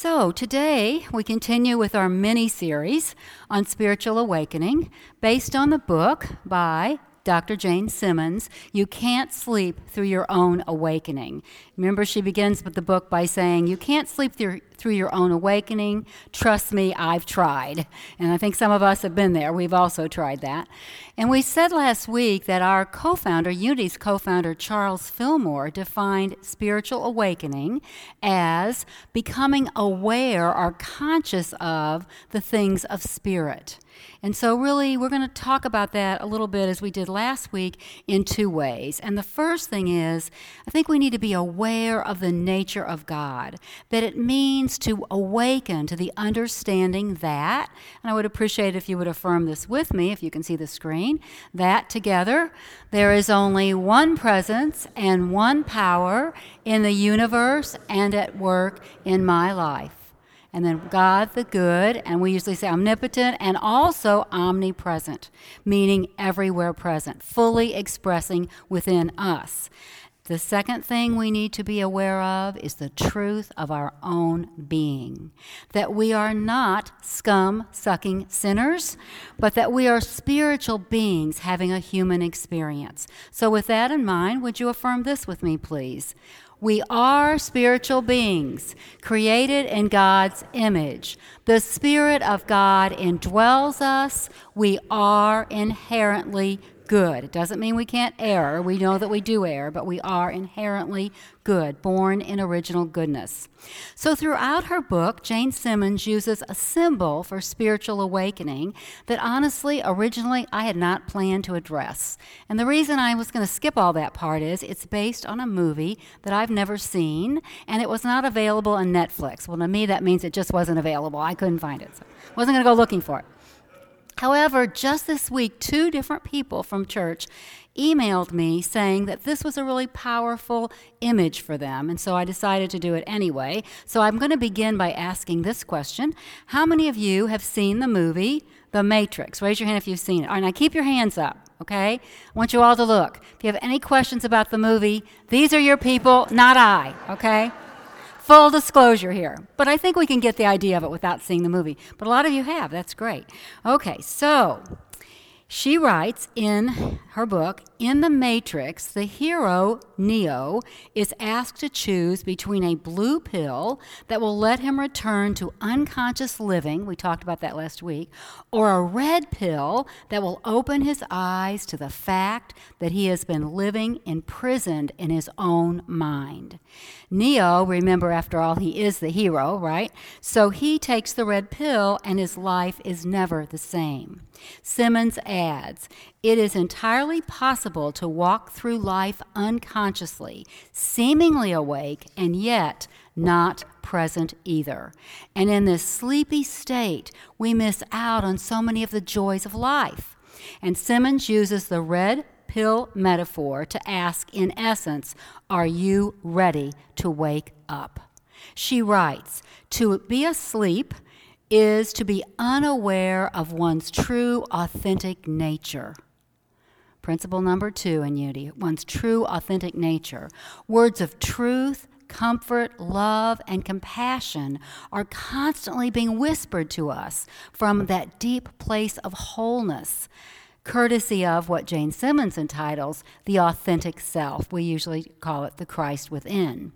So today we continue with our mini-series on spiritual awakening based on the book by Dr. Jane Simmons, You Can't Sleep Through Your Own Awakening. Remember, she begins with the book by saying, you can't sleep through your own awakening. Trust me, I've tried. And I think some of us have been there. We've also tried that. And we said last week that our co-founder, Unity's co-founder, Charles Fillmore, defined spiritual awakening as becoming aware or conscious of the things of spirit. And so really, we're going to talk about that a little bit as we did last week in two ways. And the first thing is, I think we need to be aware of the nature of God, that it means to awaken to the understanding that, and I would appreciate if you would affirm this with me, if you can see the screen, that together there is only one presence and one power in the universe and at work in my life. And then God the good, and we usually say omnipotent, and also omnipresent, meaning everywhere present, fully expressing within us. The second thing we need to be aware of is the truth of our own being, that we are not scum-sucking sinners, but that we are spiritual beings having a human experience. So with that in mind, would you affirm this with me, please? We are spiritual beings, created in God's image. The Spirit of God indwells us. We are inherently good. It doesn't mean we can't err. We know that we do err, but we are inherently good, born in original goodness. So throughout her book, Jane Simmons uses a symbol for spiritual awakening that honestly, originally, I had not planned to address. And the reason I was going to skip all that part is it's based on a movie that I've never seen, and it was not available on Netflix. Well, to me, that means it just wasn't available. I couldn't find it. So I wasn't going to go looking for it. However, just this week, 2 different people from church emailed me saying that this was a really powerful image for them, and so I decided to do it anyway. So I'm going to begin by asking this question. How many of you have seen the movie The Matrix? Raise your hand if you've seen it. All right, now keep your hands up, okay? I want you all to look. If you have any questions about the movie, these are your people, not I, okay? Full disclosure here. But I think we can get the idea of it without seeing the movie. But a lot of you have. That's great. Okay, so she writes in her book, in The Matrix, the hero, Neo, is asked to choose between a blue pill that will let him return to unconscious living, we talked about that last week, or a red pill that will open his eyes to the fact that he has been living imprisoned in his own mind. Neo, remember, after all, he is the hero, right? So he takes the red pill and his life is never the same. Simmons adds, it is entirely possible to walk through life unconsciously, seemingly awake, and yet not present either. And in this sleepy state, we miss out on so many of the joys of life. And Simmons uses the red pill metaphor to ask, in essence, are you ready to wake up? She writes, to be asleep is to be unaware of one's true, authentic nature. Principle number 2 in Unity, one's true, authentic nature. Words of truth, comfort, love, and compassion are constantly being whispered to us from that deep place of wholeness, courtesy of what Jane Simmons entitles the authentic self. We usually call it the Christ within.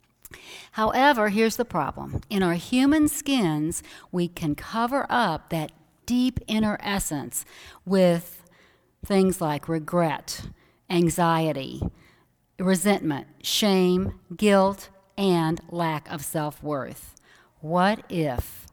However, here's the problem. In our human skins, we can cover up that deep inner essence with things like regret, anxiety, resentment, shame, guilt, and lack of self-worth. What if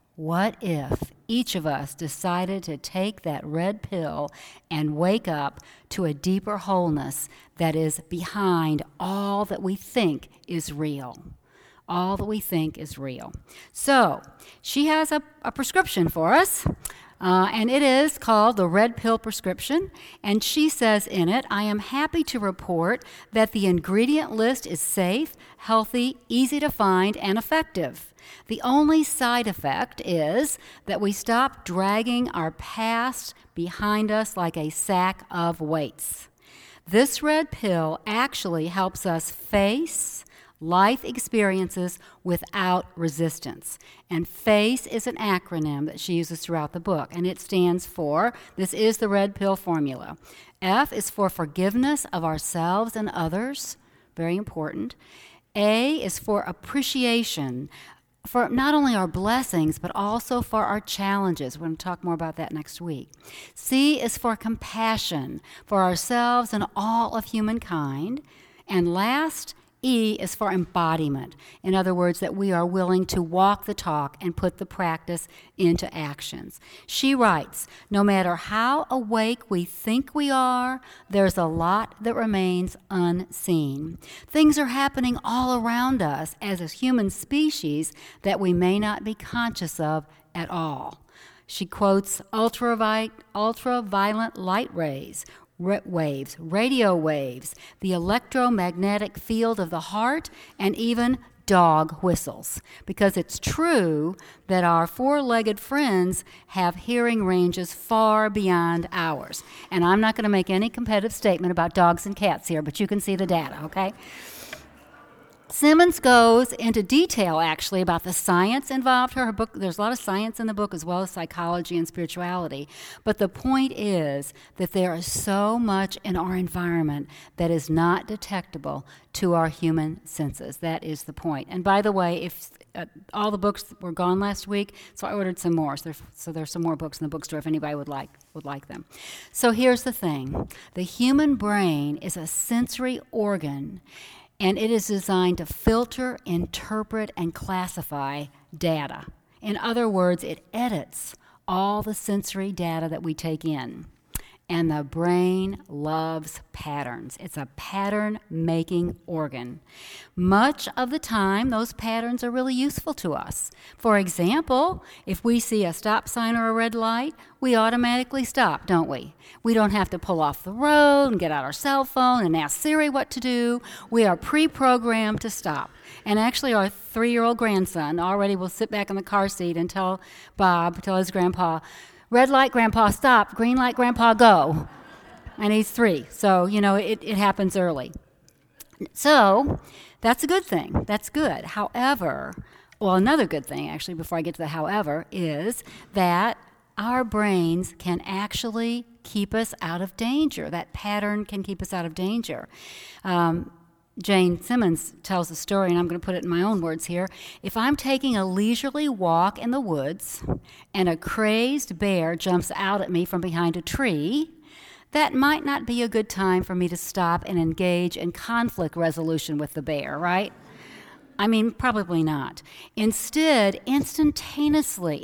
each of us decided to take that red pill and wake up to a deeper wholeness that is behind all that we think is real? All that we think is real. So she has a prescription for us, and it is called the Red Pill Prescription, and she says in it, I am happy to report that the ingredient list is safe, healthy, easy to find, and effective. The only side effect is that we stop dragging our past behind us like a sack of weights. This red pill actually helps us face, life experiences without resistance. And FACE is an acronym that she uses throughout the book, and it stands for, this is the red pill formula. F is for forgiveness of ourselves and others, very important. A is for appreciation for not only our blessings, but also for our challenges. We're going to talk more about that next week. C is for compassion for ourselves and all of humankind. And last, E is for embodiment. In other words, that we are willing to walk the talk and put the practice into actions. She writes, no matter how awake we think we are, there's a lot that remains unseen. Things are happening all around us as a human species that we may not be conscious of at all. She quotes ultraviolet light rays, waves, radio waves, the electromagnetic field of the heart, and even dog whistles. Because it's true that our four-legged friends have hearing ranges far beyond ours. And I'm not going to make any competitive statement about dogs and cats here, but you can see the data, okay? Simmons goes into detail, actually, about the science involved. Her book, there's a lot of science in the book, as well as psychology and spirituality. But the point is that there is so much in our environment that is not detectable to our human senses. That is the point. And by the way, if all the books were gone last week, so I ordered some more. So there's some more books in the bookstore if anybody would like them. So here's the thing. The human brain is a sensory organ, and it is designed to filter, interpret, and classify data. In other words, it edits all the sensory data that we take in. And the brain loves patterns. It's a pattern-making organ. Much of the time, those patterns are really useful to us. For example, if we see a stop sign or a red light, we automatically stop, don't we? We don't have to pull off the road and get out our cell phone and ask Siri what to do. We are pre-programmed to stop. And actually, our 3-year-old grandson already will sit back in the car seat and tell his grandpa, red light, Grandpa, stop. Green light, Grandpa, go. And he's 3. So, it happens early. So, that's a good thing. That's good. However, another good thing, actually, before I get to the however, is that our brains can actually keep us out of danger. That pattern can keep us out of danger. Jane Simmons tells a story, and I'm going to put it in my own words here. If I'm taking a leisurely walk in the woods and a crazed bear jumps out at me from behind a tree, that might not be a good time for me to stop and engage in conflict resolution with the bear, right? I mean, probably not. Instead, instantaneously,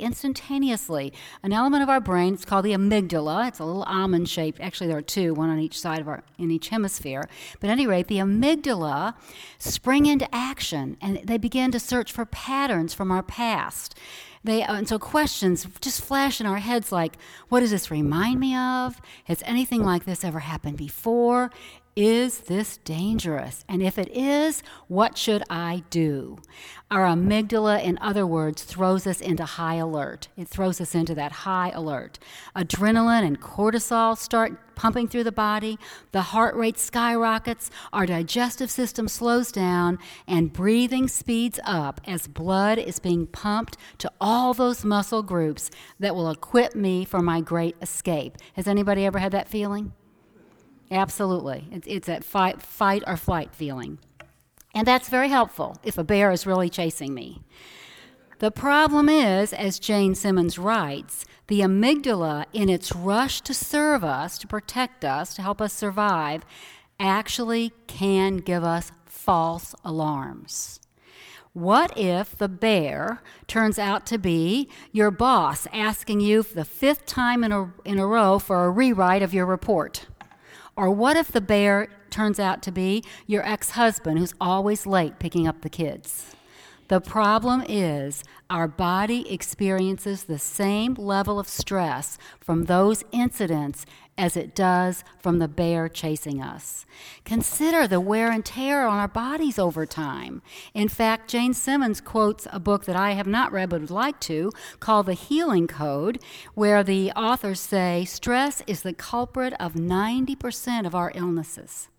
an element of our brain, it's called the amygdala. It's a little almond-shaped. Actually, there are 2, one on each side in each hemisphere. But at any rate, the amygdala spring into action, and they begin to search for patterns from our past. And so questions just flash in our heads like, what does this remind me of? Has anything like this ever happened before? Is this dangerous? And if it is, what should I do? Our amygdala, in other words, throws us into high alert. It throws us into that high alert. Adrenaline and cortisol start pumping through the body. The heart rate skyrockets. Our digestive system slows down, and breathing speeds up as blood is being pumped to all those muscle groups that will equip me for my great escape. Has anybody ever had that feeling? Absolutely. It's that fight or flight feeling. And that's very helpful if a bear is really chasing me. The problem is, as Jane Simmons writes, the amygdala, in its rush to serve us, to protect us, to help us survive, actually can give us false alarms. What if the bear turns out to be your boss asking you for the 5th time in a row for a rewrite of your report? Or what if the bear turns out to be your ex-husband who's always late picking up the kids? The problem is our body experiences the same level of stress from those incidents as it does from the bear chasing us. Consider the wear and tear on our bodies over time. In fact, Jane Simmons quotes a book that I have not read but would like to, called The Healing Code, where the authors say stress is the culprit of 90% of our illnesses.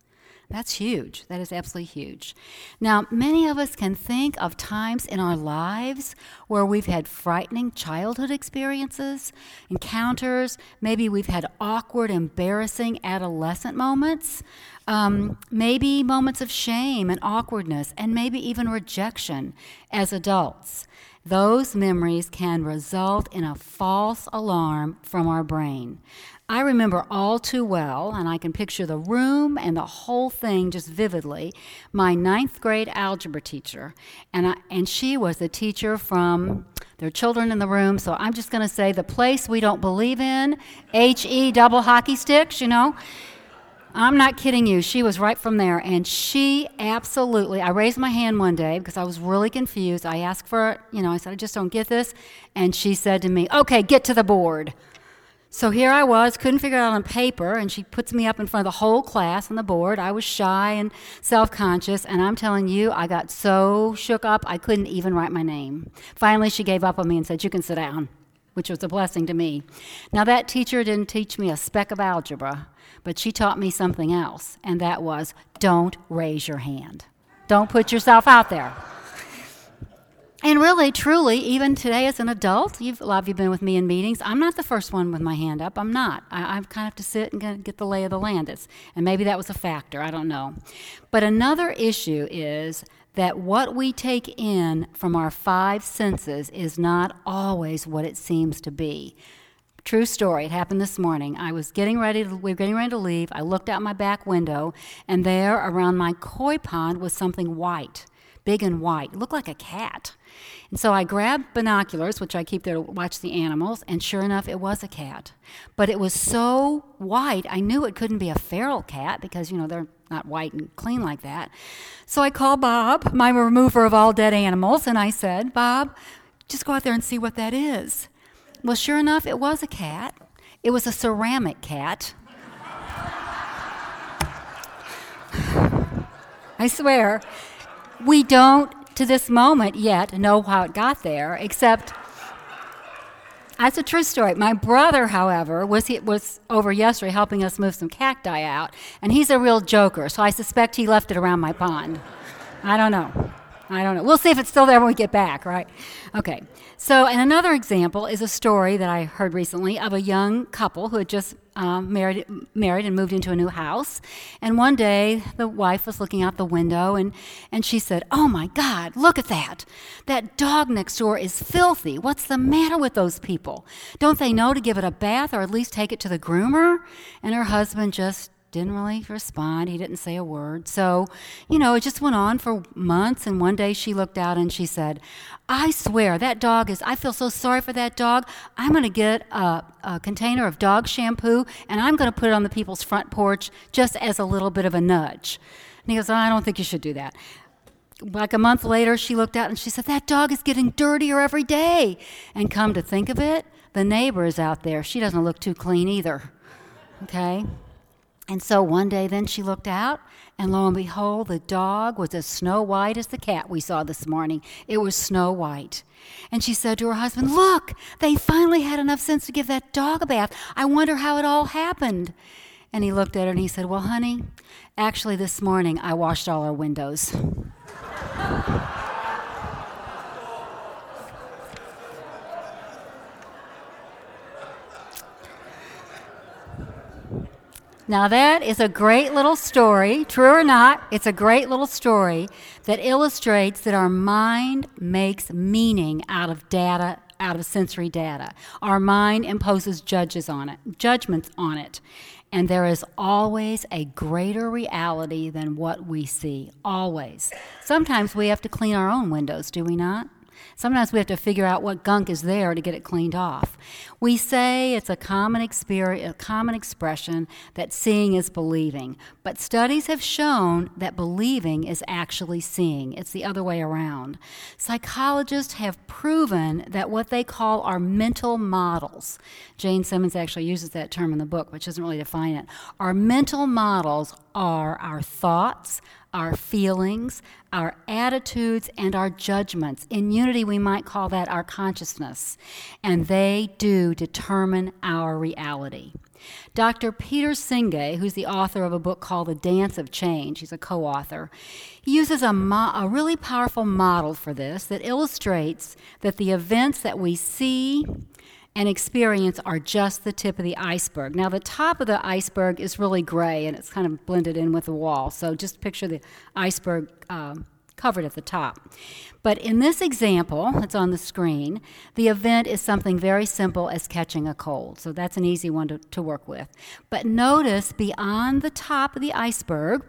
That's huge. That is absolutely huge. Now, many of us can think of times in our lives where we've had frightening childhood experiences, encounters. Maybe we've had awkward, embarrassing adolescent moments, maybe moments of shame and awkwardness, and maybe even rejection as adults. Those memories can result in a false alarm from our brain. I remember all too well, and I can picture the room and the whole thing just vividly, my 9th grade algebra teacher. And she was the teacher from, there are children in the room, so I'm just going to say the place we don't believe in, H-E double hockey sticks, you know. I'm not kidding you. She was right from there, and she absolutely, I raised my hand one day because I was really confused. I asked for it, I said, I just don't get this. And she said to me, okay, get to the board. So here I was, couldn't figure it out on paper, and she puts me up in front of the whole class on the board. I was shy and self-conscious, and I'm telling you, I got so shook up, I couldn't even write my name. Finally, she gave up on me and said, you can sit down, which was a blessing to me. Now, that teacher didn't teach me a speck of algebra, but she taught me something else, and that was, don't raise your hand. Don't put yourself out there. And really, truly, even today as an adult, a lot of you have been with me in meetings, I'm not the first one with my hand up. I'm not. I kind of have to sit and get the lay of the land. And maybe that was a factor. I don't know. But another issue is that what we take in from our 5 senses is not always what it seems to be. True story. It happened this morning. We were getting ready to leave. I looked out my back window, and there around my koi pond was something white, big and white. It looked like a cat. And so I grabbed binoculars, which I keep there to watch the animals, and sure enough, it was a cat. But it was so white, I knew it couldn't be a feral cat because, they're not white and clean like that. So I called Bob, my remover of all dead animals, and I said, Bob, just go out there and see what that is. Well, sure enough, it was a cat. It was a ceramic cat. I swear, we don't, to this moment yet, know how it got there, except, that's a true story. My brother, however, was over yesterday helping us move some cacti out, and he's a real joker, so I suspect he left it around my pond. I don't know. We'll see if it's still there when we get back, right? Okay. So, and another example is a story that I heard recently of a young couple who had just married and moved into a new house. And one day, the wife was looking out the window, and she said, oh, my God, look at that. That dog next door is filthy. What's the matter with those people? Don't they know to give it a bath or at least take it to the groomer? And her husband just didn't really respond. He didn't say a word. So, it just went on for months, and one day she looked out and she said, I swear, I feel so sorry for that dog. I'm going to get a container of dog shampoo, and I'm going to put it on the people's front porch just as a little bit of a nudge. And he goes, I don't think you should do that. Like a month later, she looked out and she said, that dog is getting dirtier every day. And come to think of it, the neighbor is out there. She doesn't look too clean either. Okay? And so one day then she looked out, and lo and behold, the dog was as snow white as the cat we saw this morning. It was snow white. And she said to her husband, look, they finally had enough sense to give that dog a bath. I wonder how it all happened. And he looked at her and he said, well, honey, actually this morning I washed all our windows. Now that is a great little story, true or not, it's a great little story that illustrates that our mind makes meaning out of data, out of sensory data. Our mind imposes judgments on it. And there is always a greater reality than what we see, always. Sometimes we have to clean our own windows, do we not? Sometimes we have to figure out what gunk is there to get it cleaned off. We say it's a common expression that seeing is believing. But studies have shown that believing is actually seeing. It's the other way around. Psychologists have proven that what they call our mental models, Jane Simmons actually uses that term in the book, which doesn't really define it. Our mental models are our thoughts, our feelings, our attitudes, and our judgments. In Unity, we might call that our consciousness. And they do determine our reality. Dr. Peter Senge, who's the author of a book called The Dance of Change, he's a co-author, he uses a really powerful model for this that illustrates that the events that we see and experience are just the tip of the iceberg. Now, the top of the iceberg is really gray, and it's kind of blended in with the wall, so just picture the iceberg covered at the top. But in this example that's on the screen, the event is something very simple as catching a cold. So that's an easy one to work with. But notice beyond the top of the iceberg,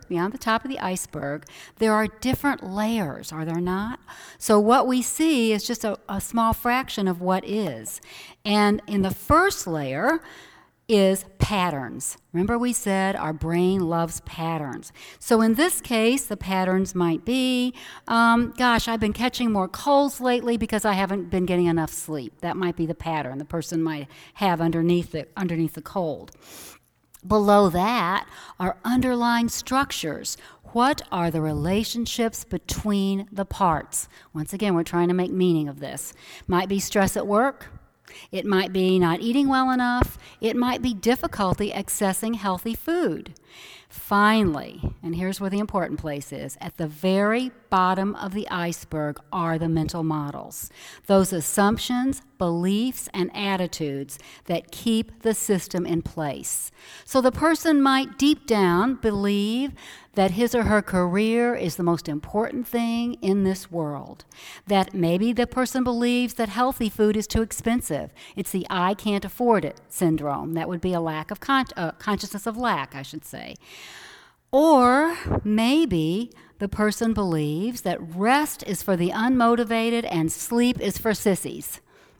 there are different layers, are there not? So what we see is just a small fraction of what is. And in the first layer is patterns. Remember we said our brain loves patterns. So in this case, the patterns might be, I've been catching more colds lately because I haven't been getting enough sleep. That might be the pattern the person might have underneath the cold. Below that are underlying structures. What are the relationships between the parts? Once again, we're trying to make meaning of this. Might be stress at work. It might be not eating well enough. It might be difficulty accessing healthy food. Finally, and here's where the important place is, at the very bottom of the iceberg are the mental models, those assumptions, beliefs, and attitudes that keep the system in place. So the person might deep down believe that his or her career is the most important thing in this world, that maybe the person believes that healthy food is too expensive. It's the I can't afford it syndrome. That would be a lack of consciousness of lack, I should say. Or maybe the person believes that rest is for the unmotivated and sleep is for sissies.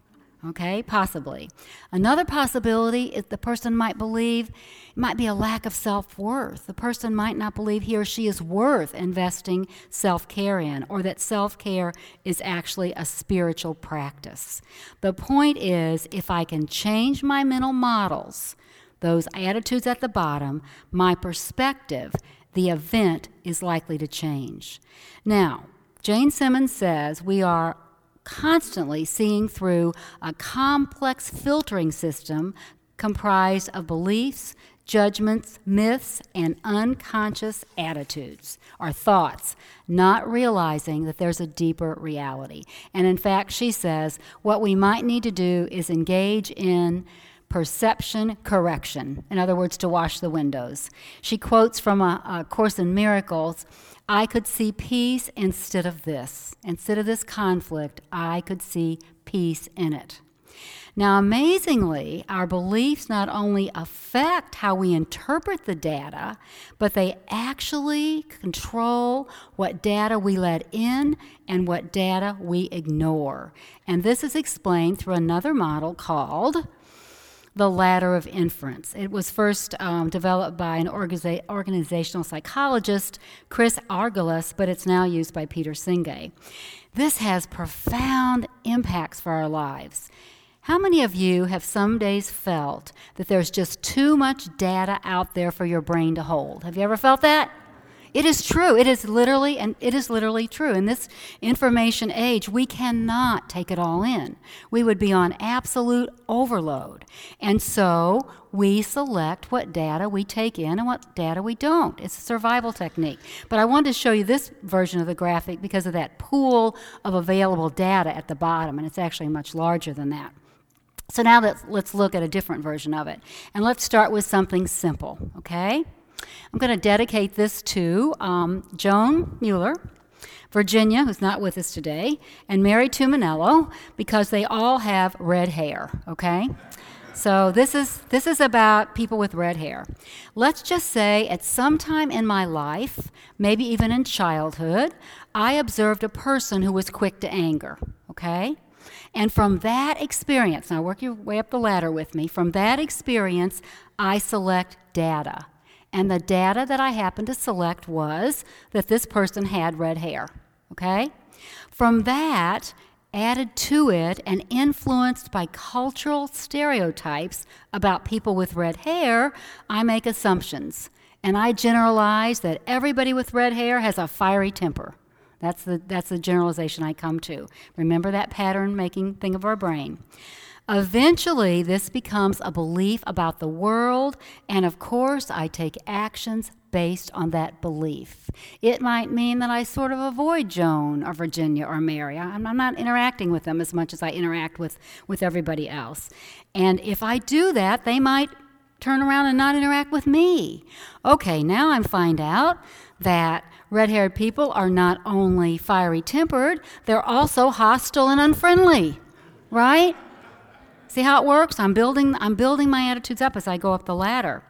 Okay, possibly. Another possibility is the person might believe it might be a lack of self-worth. The person might not believe he or she is worth investing self-care in, or that self-care is actually a spiritual practice. The point is, if I can change my mental models, those attitudes at the bottom, my perspective, the event is likely to change. Now, Jane Simmons says we are constantly seeing through a complex filtering system comprised of beliefs, judgments, myths, and unconscious attitudes or thoughts, not realizing that there's a deeper reality. And in fact, she says what we might need to do is engage in perception correction. In other words, to wash the windows. She quotes from a Course in Miracles, I could see peace instead of this. Instead of this conflict, I could see peace in it. Now, amazingly, our beliefs not only affect how we interpret the data, but they actually control what data we let in and what data we ignore. And this is explained through another model called the ladder of inference. It was first developed by an organizational psychologist, Chris Argyles, but it's now used by Peter Senge. This has profound impacts for our lives. How many of you have some days felt that there's just too much data out there for your brain to hold? Have you ever felt that? It is true. It is literally true. In this information age, we cannot take it all in. We would be on absolute overload. And so we select what data we take in and what data we don't. It's a survival technique. But I wanted to show you this version of the graphic because of that pool of available data at the bottom, and it's actually much larger than that. So now let's look at a different version of it. And let's start with something simple, okay? I'm going to dedicate this to Joan Mueller, Virginia, who's not with us today, and Mary Tuminello, because they all have red hair, okay? So this is about people with red hair. Let's just say at some time in my life, maybe even in childhood, I observed a person who was quick to anger, okay? And from that experience, now work your way up the ladder with me, from that experience, I select data. And the data that I happened to select was that this person had red hair, okay? From that, added to it and influenced by cultural stereotypes about people with red hair, I make assumptions. And I generalize that everybody with red hair has a fiery temper. That's the generalization I come to. Remember that pattern-making thing of our brain. Eventually, this becomes a belief about the world, and of course, I take actions based on that belief. It might mean that I sort of avoid Joan or Virginia or Mary. I'm not interacting with them as much as I interact with everybody else. And if I do that, they might turn around and not interact with me. Okay, now I find out that red-haired people are not only fiery-tempered, they're also hostile and unfriendly, right? See how it works? I'm building my attitudes up as I go up the ladder.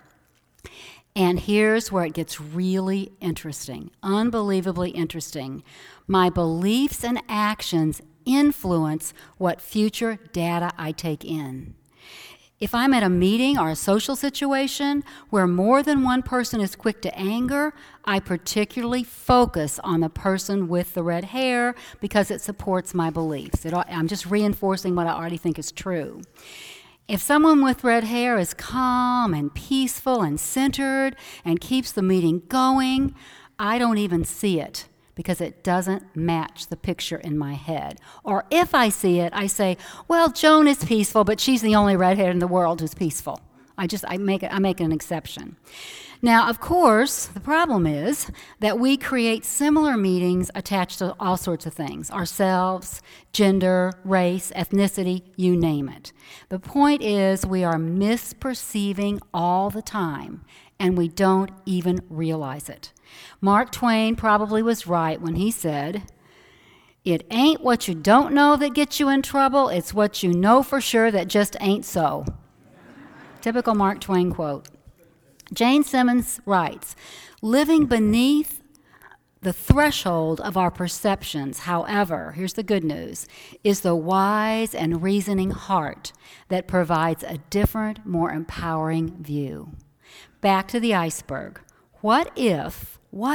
And here's where it gets really interesting, unbelievably interesting. My beliefs and actions influence what future data I take in. If I'm at a meeting or a social situation where more than one person is quick to anger, I particularly focus on the person with the red hair because it supports my beliefs. I'm just reinforcing what I already think is true. If someone with red hair is calm and peaceful and centered and keeps the meeting going, I don't even see it because it doesn't match the picture in my head. Or if I see it, I say, well, Joan is peaceful, but she's the only redhead in the world who's peaceful. I make an exception. Now, of course, the problem is that we create similar meanings attached to all sorts of things, ourselves, gender, race, ethnicity, you name it. The point is we are misperceiving all the time, and we don't even realize it. Mark Twain probably was right when he said, "It ain't what you don't know that gets you in trouble, it's what you know for sure that just ain't so." Typical Mark Twain quote. Jane Simmons writes, living beneath the threshold of our perceptions, however, here's the good news, is the wise and reasoning heart that provides a different, more empowering view. Back to the iceberg. What if,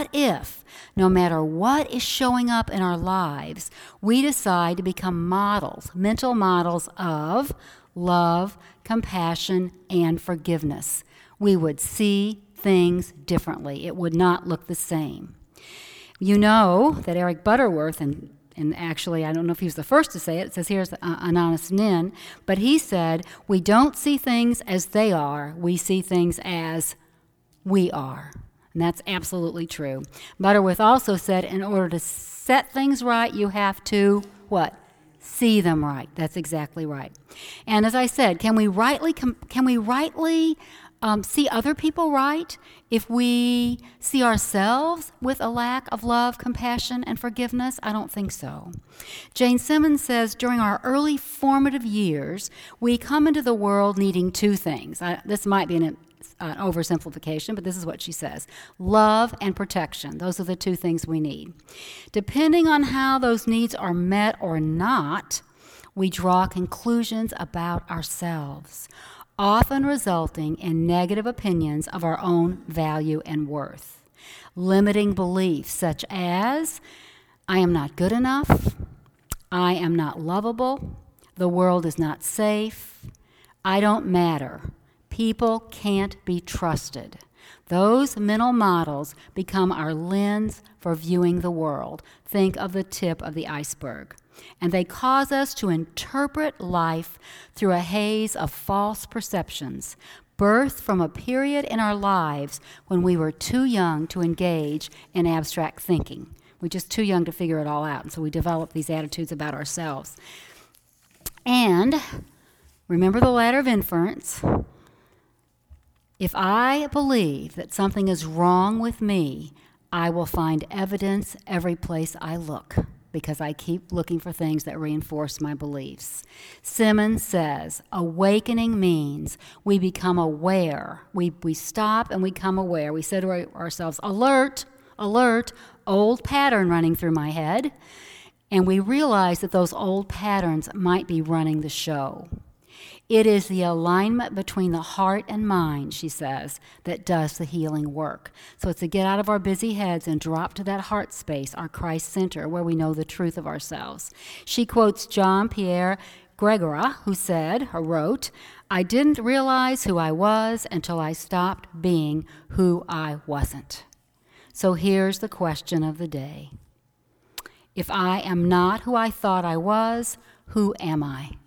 no matter what is showing up in our lives, we decide to become models, mental models of love, compassion, and forgiveness? We would see things differently. It would not look the same. You know that Eric Butterworth, and actually I don't know if he was the first to say it, it says here's Anonymous Nin, but he said, we don't see things as they are, we see things as we are. And that's absolutely true. Butterworth also said, in order to set things right, you have to, what? See them right. That's exactly right. And as I said, can we rightly see other people right if we see ourselves with a lack of love, compassion, and forgiveness? I don't think so. Jane Simmons says, during our early formative years, we come into the world needing two things. This might be an oversimplification, but this is what she says. Love and protection. Those are the two things we need. Depending on how those needs are met or not, we draw conclusions about ourselves, often resulting in negative opinions of our own value and worth. Limiting beliefs such as, I am not good enough, I am not lovable, the world is not safe, I don't matter, people can't be trusted. Those mental models become our lens for viewing the world. Think of the tip of the iceberg. And they cause us to interpret life through a haze of false perceptions, birthed from a period in our lives when we were too young to engage in abstract thinking. We're just too young to figure it all out, and so we develop these attitudes about ourselves. And remember the ladder of inference. If I believe that something is wrong with me, I will find evidence every place I look, because I keep looking for things that reinforce my beliefs. Simmons says, awakening means we become aware. We stop and we become aware. We say to ourselves, alert, alert, old pattern running through my head. And we realize that those old patterns might be running the show. It is the alignment between the heart and mind, she says, that does the healing work. So it's to get out of our busy heads and drop to that heart space, our Christ center, where we know the truth of ourselves. She quotes Jean-Pierre Gregora, who said, or wrote, I didn't realize who I was until I stopped being who I wasn't. So here's the question of the day. If I am not who I thought I was, who am I?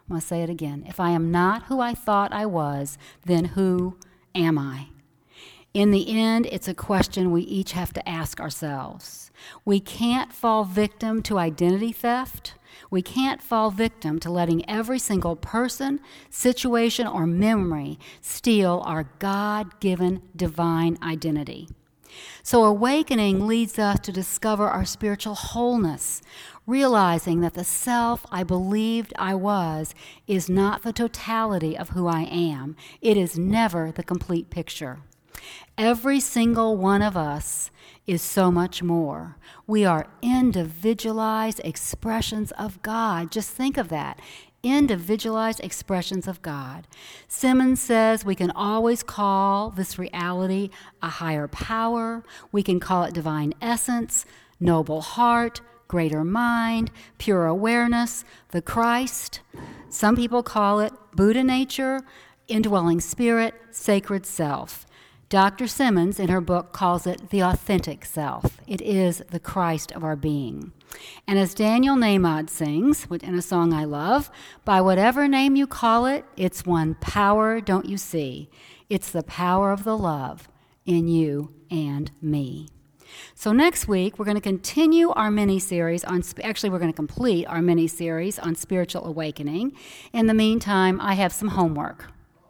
I'm going to say it again. If I am not who I thought I was, then who am I? In the end, it's a question we each have to ask ourselves. We can't fall victim to identity theft. We can't fall victim to letting every single person, situation, or memory steal our God-given divine identity. So awakening leads us to discover our spiritual wholeness, realizing that the self I believed I was is not the totality of who I am. It is never the complete picture. Every single one of us is so much more. We are individualized expressions of God. Just think of that. Individualized expressions of God. Simmons says we can always call this reality a higher power. We can call it divine essence, noble heart, greater mind, pure awareness, the Christ. Some people call it Buddha nature, indwelling spirit, sacred self. Dr. Simmons, in her book, calls it the authentic self. It is the Christ of our being. And as Daniel Nahmad sings, in a song I love, by whatever name you call it, it's one power, don't you see? It's the power of the love in you and me. So next week, we're going to continue our mini-series on, we're going to complete our mini-series on spiritual awakening. In the meantime, I have some homework.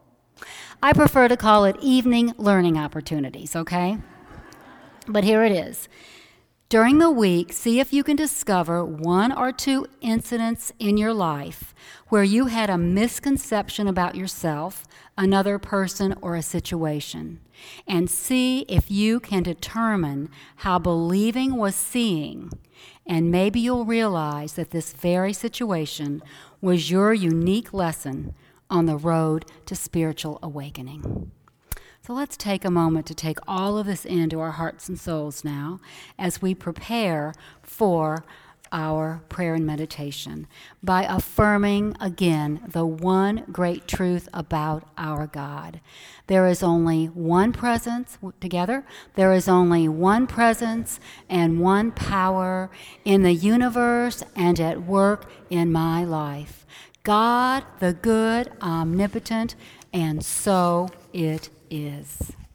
I prefer to call it evening learning opportunities, okay? But here it is. During the week, see if you can discover one or two incidents in your life where you had a misconception about yourself, another person, or a situation. And see if you can determine how believing was seeing. And maybe you'll realize that this very situation was your unique lesson on the road to spiritual awakening. So let's take a moment to take all of this into our hearts and souls now as we prepare for our prayer and meditation by affirming again the one great truth about our God. There is only one presence, together, there is only one presence and one power in the universe and at work in my life. God, the good, omnipotent, and so it is.